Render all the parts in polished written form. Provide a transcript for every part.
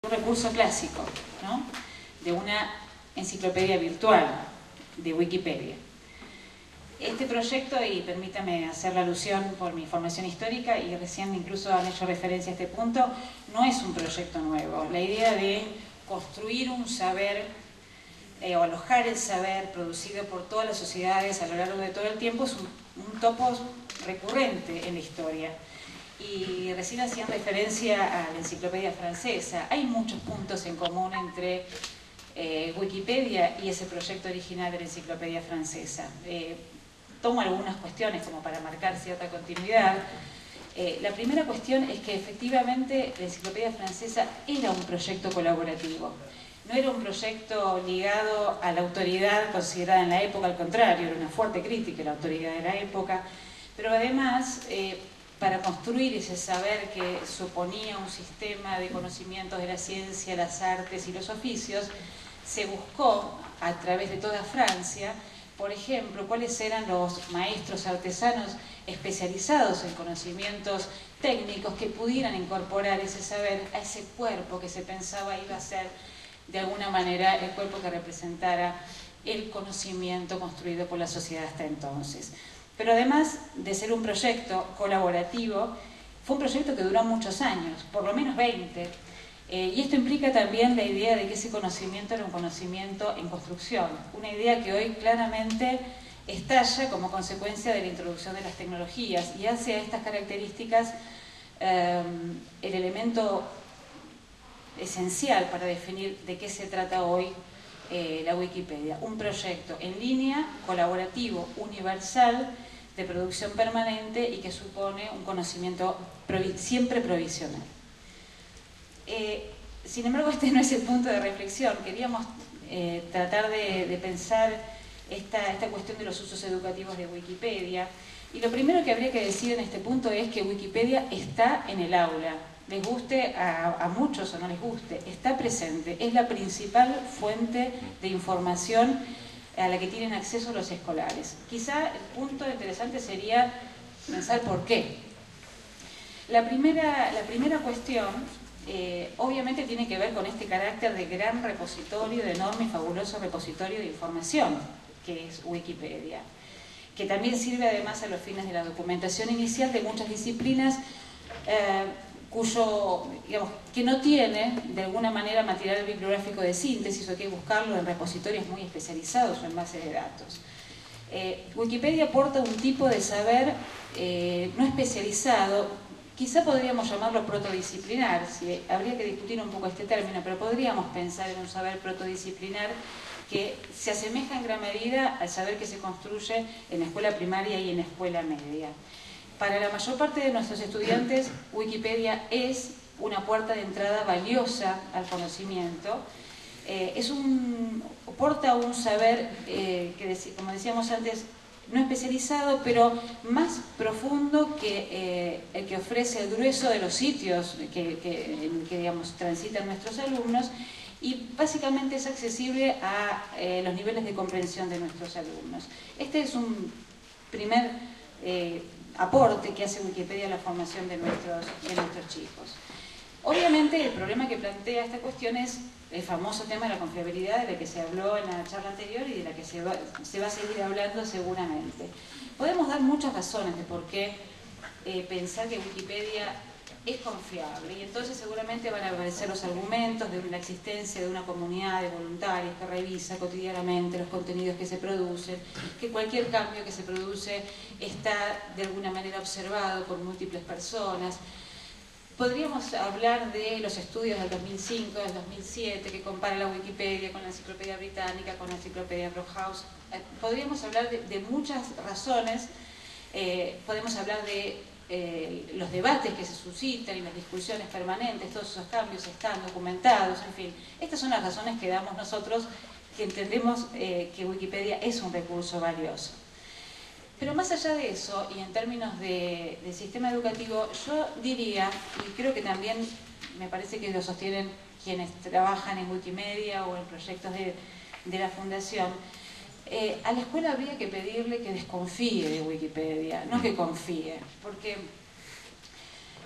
un recurso clásico, ¿no?, de una enciclopedia virtual de Wikipedia. Este proyecto, y permítame hacer la alusión por mi formación histórica, y recién incluso han hecho referencia a este punto, no es un proyecto nuevo. La idea de construir un saber o alojar el saber producido por todas las sociedades a lo largo de todo el tiempo es un topo recurrente en la historia. Y recién hacían referencia a la enciclopedia francesa. Hay muchos puntos en común entre Wikipedia y ese proyecto original de la enciclopedia francesa. Tomo algunas cuestiones como para marcar cierta continuidad. La primera cuestión es que efectivamente la enciclopedia francesa era un proyecto colaborativo. No era un proyecto ligado a la autoridad considerada en la época, al contrario, era una fuerte crítica a la autoridad de la época, pero además para construir ese saber que suponía un sistema de conocimientos de la ciencia, las artes y los oficios, se buscó a través de toda Francia, por ejemplo, cuáles eran los maestros artesanos especializados en conocimientos técnicos que pudieran incorporar ese saber a ese cuerpo que se pensaba iba a ser de alguna manera el cuerpo que representara el conocimiento construido por la sociedad hasta entonces. Pero además de ser un proyecto colaborativo, fue un proyecto que duró muchos años, por lo menos 20, y esto implica también la idea de que ese conocimiento era un conocimiento en construcción, una idea que hoy claramente estalla como consecuencia de la introducción de las tecnologías y hace a estas características el elemento esencial para definir de qué se trata hoy la Wikipedia. Un proyecto en línea, colaborativo, universal, de producción permanente y que supone un conocimiento siempre provisional. Sin embargo, este no es el punto de reflexión. Queríamos tratar de pensar esta cuestión de los usos educativos de Wikipedia. Y lo primero que habría que decir en este punto es que Wikipedia está en el aula. Les guste a muchos o no les guste, está presente. Es la principal fuente de información a la que tienen acceso los escolares. Quizá el punto interesante sería pensar por qué. La primera cuestión obviamente tiene que ver con este carácter de gran repositorio, de enorme y fabuloso repositorio de información que es Wikipedia, que también sirve además a los fines de la documentación inicial de muchas disciplinas que no tiene de alguna manera material bibliográfico de síntesis o hay que buscarlo en repositorios muy especializados o en bases de datos. Wikipedia aporta un tipo de saber no especializado, quizá podríamos llamarlo protodisciplinar, habría que discutir un poco este término, pero podríamos pensar en un saber protodisciplinar que se asemeja en gran medida al saber que se construye en la escuela primaria y en la escuela media. Para la mayor parte de nuestros estudiantes, Wikipedia es una puerta de entrada valiosa al conocimiento. Aporta un saber, como decíamos antes, no especializado, pero más profundo que el que ofrece el grueso de los sitios que digamos, transitan nuestros alumnos, y básicamente es accesible a los niveles de comprensión de nuestros alumnos. Este es un primer aporte que hace Wikipedia a la formación de nuestros chicos. Obviamente el problema que plantea esta cuestión es el famoso tema de la confiabilidad, de la que se habló en la charla anterior y de la que se va a seguir hablando seguramente. Podemos dar muchas razones de por qué pensar que Wikipedia es confiable, y entonces seguramente van a aparecer los argumentos de la existencia de una comunidad de voluntarios que revisa cotidianamente los contenidos que se producen, que cualquier cambio que se produce está de alguna manera observado por múltiples personas. Podríamos hablar de los estudios del 2005, del 2007, que comparan la Wikipedia con la enciclopedia británica, con la enciclopedia Brockhaus. Podríamos hablar de muchas razones, podemos hablar de los debates que se suscitan y las discusiones permanentes, todos esos cambios están documentados, en fin. Estas son las razones que damos nosotros, que entendemos que Wikipedia es un recurso valioso. Pero más allá de eso, y en términos de sistema educativo, yo diría, y creo que también me parece que lo sostienen quienes trabajan en Wikimedia o en proyectos de la Fundación, a la escuela habría que pedirle que desconfíe de Wikipedia, no que confíe, porque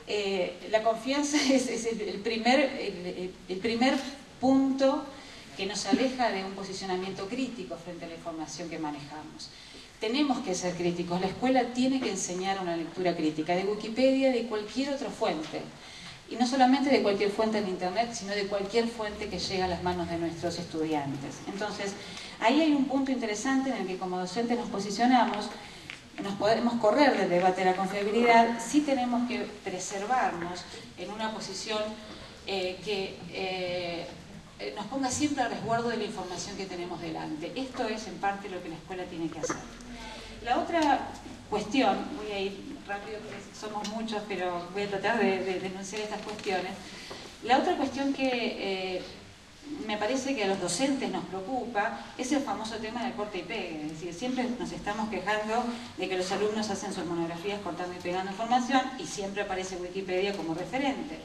La confianza es el primer punto que nos aleja de un posicionamiento crítico frente a la información que manejamos. Tenemos que ser críticos. La escuela tiene que enseñar una lectura crítica de Wikipedia, de cualquier otra fuente. Y no solamente de cualquier fuente en Internet, sino de cualquier fuente que llega a las manos de nuestros estudiantes. Entonces, ahí hay un punto interesante en el que como docentes nos posicionamos. Nos podemos correr del debate de la confiabilidad, sí tenemos que preservarnos en una posición que nos ponga siempre al resguardo de la información que tenemos delante. Esto es en parte lo que la escuela tiene que hacer. La otra cuestión, voy a ir rápido porque somos muchos, pero voy a tratar de denunciar estas cuestiones. La otra cuestión que me parece que a los docentes nos preocupa es el famoso tema del corte y pegue. Es decir, siempre nos estamos quejando de que los alumnos hacen sus monografías cortando y pegando información y siempre aparece Wikipedia como referente.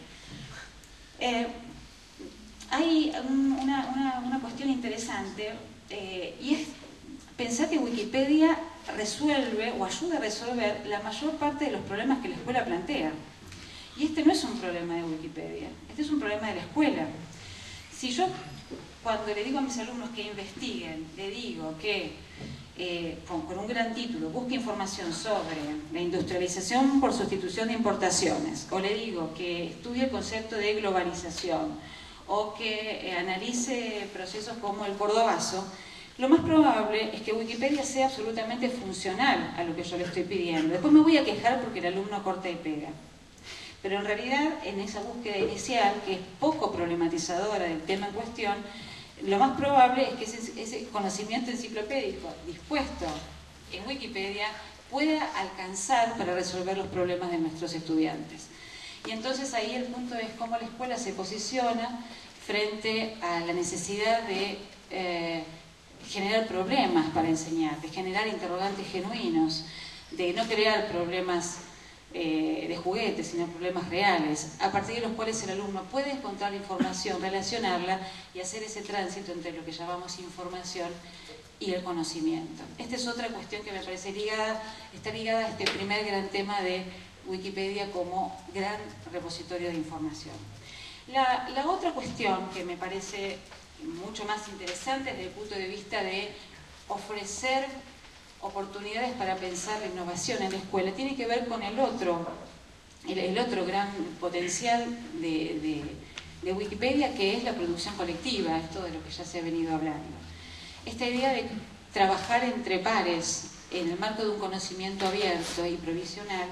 Hay una cuestión interesante y es pensar que Wikipedia resuelve o ayuda a resolver la mayor parte de los problemas que la escuela plantea. Y este no es un problema de Wikipedia, este es un problema de la escuela. Si yo, cuando le digo a mis alumnos que investiguen, le digo que con un gran título busque información sobre la industrialización por sustitución de importaciones, o le digo que estudie el concepto de globalización, o que analice procesos como el cordobazo, lo más probable es que Wikipedia sea absolutamente funcional a lo que yo le estoy pidiendo. Después me voy a quejar porque el alumno corta y pega. Pero en realidad, en esa búsqueda inicial, que es poco problematizadora del tema en cuestión, lo más probable es que ese conocimiento enciclopédico dispuesto en Wikipedia pueda alcanzar para resolver los problemas de nuestros estudiantes. Y entonces ahí el punto es cómo la escuela se posiciona frente a la necesidad de generar problemas para enseñar, de generar interrogantes genuinos, de no crear problemas de juguetes, sino problemas reales, a partir de los cuales el alumno puede encontrar información, relacionarla y hacer ese tránsito entre lo que llamamos información y el conocimiento. Esta es otra cuestión que me parece está ligada a este primer gran tema de Wikipedia como gran repositorio de información. La otra cuestión que me parece mucho más interesante desde el punto de vista de ofrecer oportunidades para pensar la innovación en la escuela tiene que ver con el otro gran potencial de Wikipedia, que es la producción colectiva, esto de lo que ya se ha venido hablando. Esta idea de trabajar entre pares en el marco de un conocimiento abierto y provisional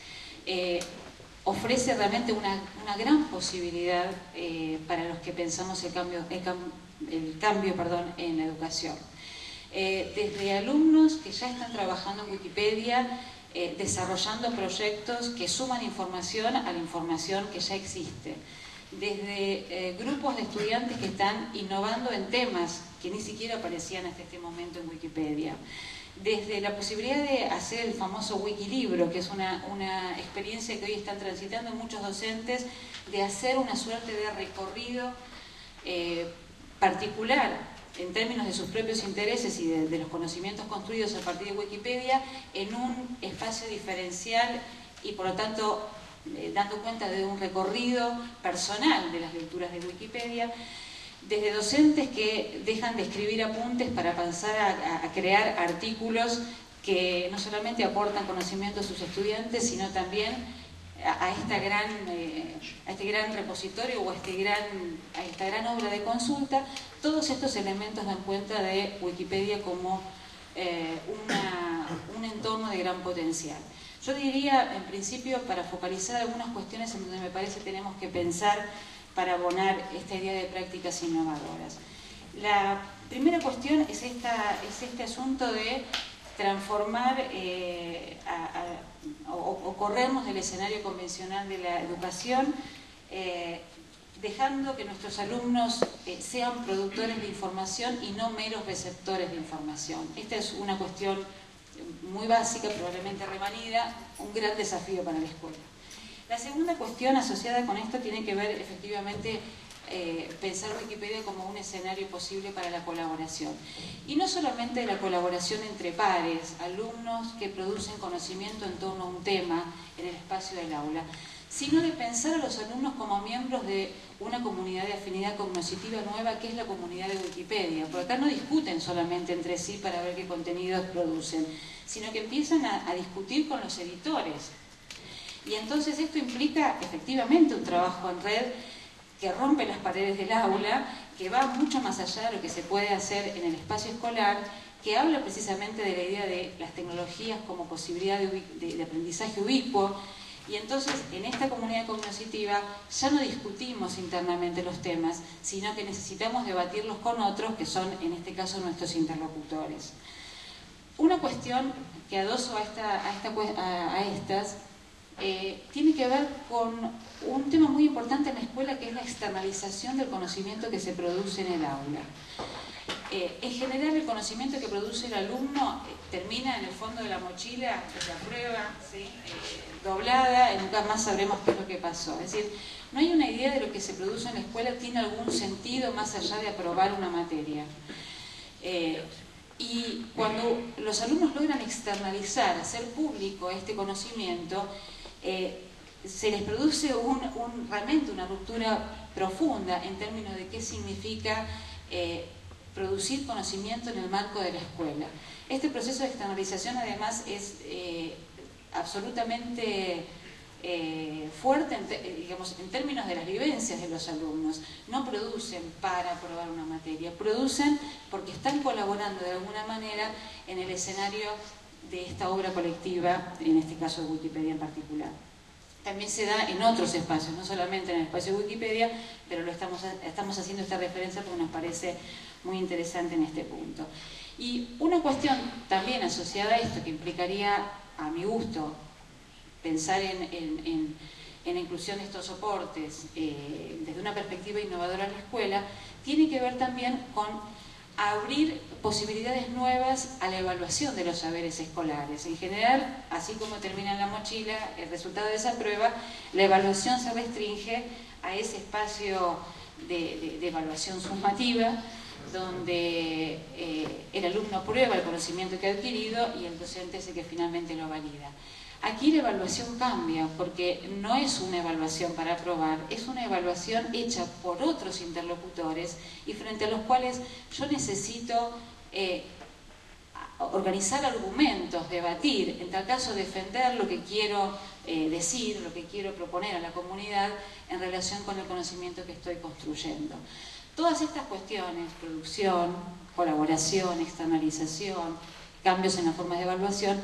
ofrece realmente una gran posibilidad para los que pensamos el cambio en la educación. Desde alumnos que ya están trabajando en Wikipedia, desarrollando proyectos que suman información a la información que ya existe. Desde grupos de estudiantes que están innovando en temas que ni siquiera aparecían hasta este momento en Wikipedia. Desde la posibilidad de hacer el famoso Wikilibro, que es una experiencia que hoy están transitando muchos docentes, de hacer una suerte de recorrido particular en términos de sus propios intereses y de los conocimientos construidos a partir de Wikipedia en un espacio diferencial y por lo tanto dando cuenta de un recorrido personal de las lecturas de Wikipedia, desde docentes que dejan de escribir apuntes para pasar a crear artículos que no solamente aportan conocimiento a sus estudiantes, sino también a este gran repositorio o a esta gran obra de consulta. Todos estos elementos dan cuenta de Wikipedia como un entorno de gran potencial. Yo diría, en principio, para focalizar algunas cuestiones en donde me parece tenemos que pensar para abonar esta idea de prácticas innovadoras. La primera cuestión es este asunto de transformar o corrernos del escenario convencional de la educación, dejando que nuestros alumnos sean productores de información y no meros receptores de información. Esta es una cuestión muy básica, probablemente remanida, un gran desafío para la escuela. La segunda cuestión asociada con esto tiene que ver efectivamente pensar Wikipedia como un escenario posible para la colaboración. Y no solamente la colaboración entre pares, alumnos que producen conocimiento en torno a un tema en el espacio del aula, sino de pensar a los alumnos como miembros de una comunidad de afinidad cognoscitiva nueva, que es la comunidad de Wikipedia. Porque acá no discuten solamente entre sí para ver qué contenidos producen, sino que empiezan a discutir con los editores. Y entonces esto implica efectivamente un trabajo en red que rompe las paredes del aula, que va mucho más allá de lo que se puede hacer en el espacio escolar, que habla precisamente de la idea de las tecnologías como posibilidad de aprendizaje ubicuo. Y entonces, en esta comunidad cognoscitiva ya no discutimos internamente los temas, sino que necesitamos debatirlos con otros, que son, en este caso, nuestros interlocutores. Una cuestión que adoso a estas tiene que ver con un tema muy importante en la escuela, que es la externalización del conocimiento que se produce en el aula. En general, el conocimiento que produce el alumno termina en el fondo de la mochila, de la prueba, ¿sí? Doblada, y nunca más sabremos qué es lo que pasó. Es decir, no hay una idea de lo que se produce en la escuela tiene algún sentido más allá de aprobar una materia. Y cuando los alumnos logran externalizar, hacer público este conocimiento, se les produce realmente una ruptura profunda en términos de qué significa producir conocimiento en el marco de la escuela. Este proceso de externalización además es absolutamente fuerte digamos, en términos de las vivencias de los alumnos. No producen para aprobar una materia, producen porque están colaborando de alguna manera en el escenario de esta obra colectiva, en este caso de Wikipedia en particular. También se da en otros espacios, no solamente en el espacio de Wikipedia, pero estamos haciendo esta referencia porque nos parece muy interesante en este punto. Y una cuestión también asociada a esto, que implicaría, a mi gusto, pensar en la inclusión de estos soportes desde una perspectiva innovadora en la escuela, tiene que ver también con abrir posibilidades nuevas a la evaluación de los saberes escolares. En general, así como termina en la mochila el resultado de esa prueba, la evaluación se restringe a ese espacio de evaluación sumativa, donde el alumno prueba el conocimiento que ha adquirido y el docente es el que finalmente lo valida. Aquí la evaluación cambia, porque no es una evaluación para aprobar, es una evaluación hecha por otros interlocutores y frente a los cuales yo necesito organizar argumentos, debatir, en tal caso defender lo que quiero decir, lo que quiero proponer a la comunidad en relación con el conocimiento que estoy construyendo. Todas estas cuestiones, producción, colaboración, externalización, cambios en las formas de evaluación,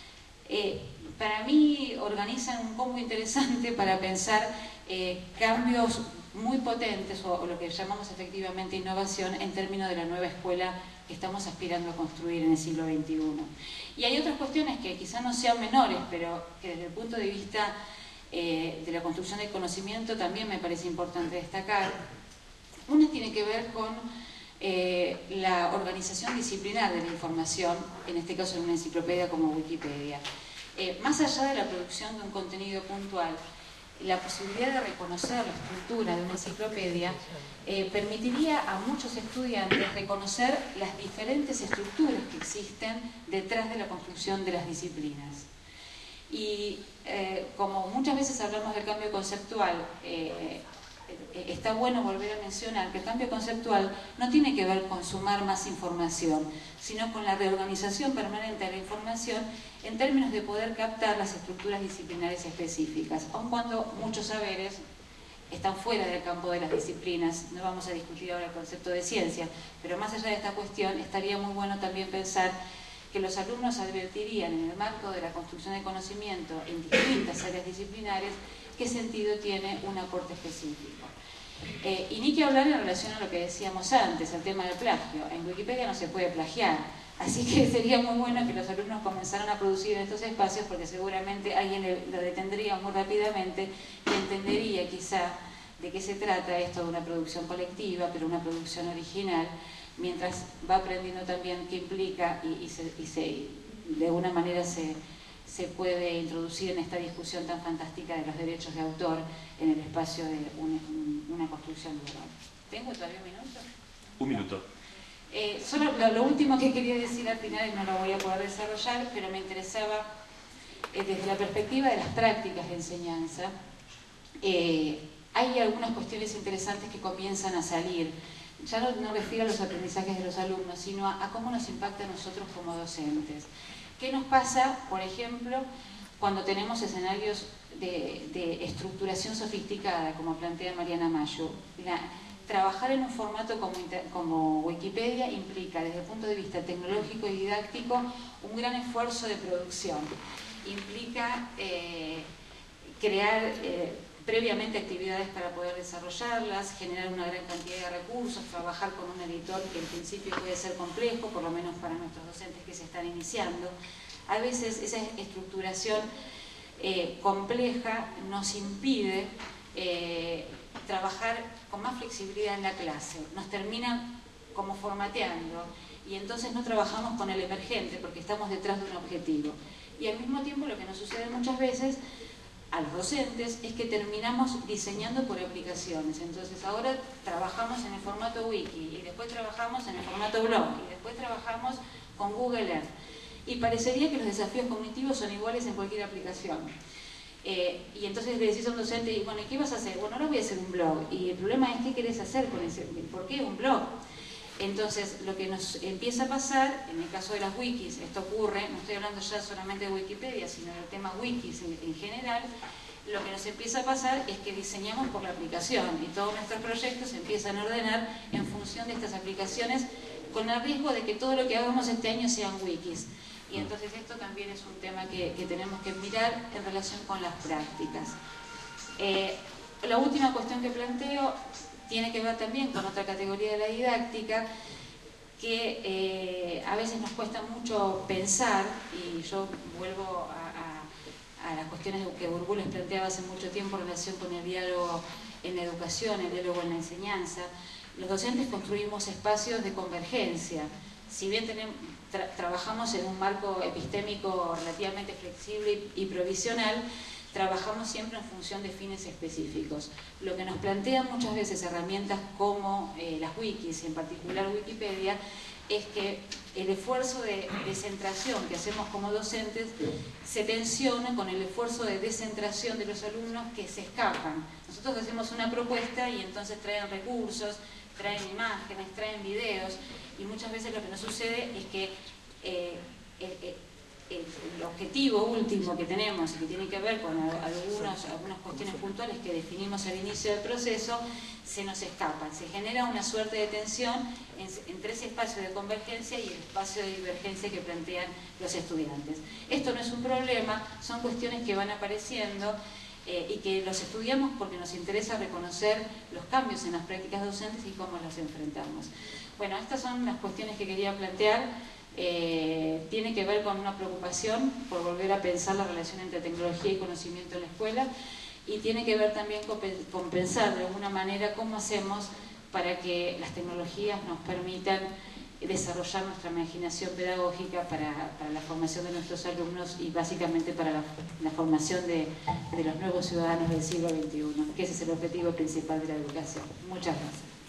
para mí organizan un combo interesante para pensar cambios muy potentes o lo que llamamos efectivamente innovación en términos de la nueva escuela que estamos aspirando a construir en el siglo XXI. Y hay otras cuestiones que quizás no sean menores, pero que desde el punto de vista de la construcción del conocimiento también me parece importante destacar. Una tiene que ver con la organización disciplinar de la información, en este caso en una enciclopedia como Wikipedia. Más allá de la producción de un contenido puntual, la posibilidad de reconocer la estructura de una enciclopedia permitiría a muchos estudiantes reconocer las diferentes estructuras que existen detrás de la construcción de las disciplinas. Y como muchas veces hablamos del cambio conceptual, está bueno volver a mencionar que el cambio conceptual no tiene que ver con sumar más información, sino con la reorganización permanente de la información en términos de poder captar las estructuras disciplinares específicas, aun cuando muchos saberes están fuera del campo de las disciplinas. No vamos a discutir ahora el concepto de ciencia, pero más allá de esta cuestión estaría muy bueno también pensar que los alumnos advertirían en el marco de la construcción de conocimiento en distintas áreas disciplinares qué sentido tiene un aporte específico. Y ni que hablar en relación a lo que decíamos antes, al tema del plagio. En Wikipedia no se puede plagiar, así que sería muy bueno que los alumnos comenzaran a producir en estos espacios, porque seguramente alguien lo detendría muy rápidamente y entendería quizá de qué se trata esto de una producción colectiva, pero una producción original, mientras va aprendiendo también qué implica y de alguna manera se puede introducir en esta discusión tan fantástica de los derechos de autor en el espacio de una construcción global. ¿Tengo todavía un minuto? Un minuto. Solo lo último que quería decir al final, y no lo voy a poder desarrollar, pero me interesaba desde la perspectiva de las prácticas de enseñanza, hay algunas cuestiones interesantes que comienzan a salir. Ya no refiero a los aprendizajes de los alumnos, sino a cómo nos impacta a nosotros como docentes. ¿Qué nos pasa, por ejemplo, cuando tenemos escenarios de estructuración sofisticada, como plantea Mariana Mayo? Trabajar en un formato como Wikipedia implica, desde el punto de vista tecnológico y didáctico, un gran esfuerzo de producción. Implica crear previamente actividades para poder desarrollarlas, generar una gran cantidad de recursos, trabajar con un editor que en principio puede ser complejo, por lo menos para nuestros docentes que se están iniciando. A veces esa estructuración compleja nos impide trabajar con más flexibilidad en la clase, nos terminan como formateando y entonces no trabajamos con el emergente porque estamos detrás de un objetivo. Y al mismo tiempo lo que nos sucede muchas veces a los docentes es que terminamos diseñando por aplicaciones. Entonces ahora trabajamos en el formato wiki y después trabajamos en el formato blog y después trabajamos con Google Earth. Y parecería que los desafíos cognitivos son iguales en cualquier aplicación. Y entonces le decís a un docente, y bueno, ¿y qué vas a hacer? Bueno, ahora voy a hacer un blog. Y el problema es qué querés hacer con ese, ¿por qué un blog? Entonces, lo que nos empieza a pasar, en el caso de las wikis, esto ocurre, no estoy hablando ya solamente de Wikipedia, sino del tema wikis en general, lo que nos empieza a pasar es que diseñamos por la aplicación y todos nuestros proyectos se empiezan a ordenar en función de estas aplicaciones, con el riesgo de que todo lo que hagamos este año sean wikis. Y entonces esto también es un tema que tenemos que mirar en relación con las prácticas. La última cuestión que planteo tiene que ver también con otra categoría de la didáctica que a veces nos cuesta mucho pensar, y yo vuelvo a las cuestiones que Burbu les planteaba hace mucho tiempo en relación con el diálogo en la educación, el diálogo en la enseñanza. Los docentes construimos espacios de convergencia. Si bien trabajamos en un marco epistémico relativamente flexible y provisional, trabajamos siempre en función de fines específicos. Lo que nos plantean muchas veces herramientas como las wikis, y en particular Wikipedia, es que el esfuerzo de centración que hacemos como docentes se tensiona con el esfuerzo de descentración de los alumnos que se escapan. Nosotros hacemos una propuesta y entonces traen recursos, traen imágenes, traen videos, y muchas veces lo que nos sucede es que el objetivo último que tenemos y que tiene que ver con algunas cuestiones puntuales que definimos al inicio del proceso, se nos escapan. Se genera una suerte de tensión entre ese espacio de convergencia y el espacio de divergencia que plantean los estudiantes. Esto no es un problema, son cuestiones que van apareciendo y que los estudiamos porque nos interesa reconocer los cambios en las prácticas docentes y cómo los enfrentamos. Bueno, estas son las cuestiones que quería plantear. Tiene que ver con una preocupación por volver a pensar la relación entre tecnología y conocimiento en la escuela, y tiene que ver también con pensar de alguna manera cómo hacemos para que las tecnologías nos permitan desarrollar nuestra imaginación pedagógica para la formación de nuestros alumnos y básicamente para la formación de los nuevos ciudadanos del siglo XXI, que ese es el objetivo principal de la educación. Muchas gracias.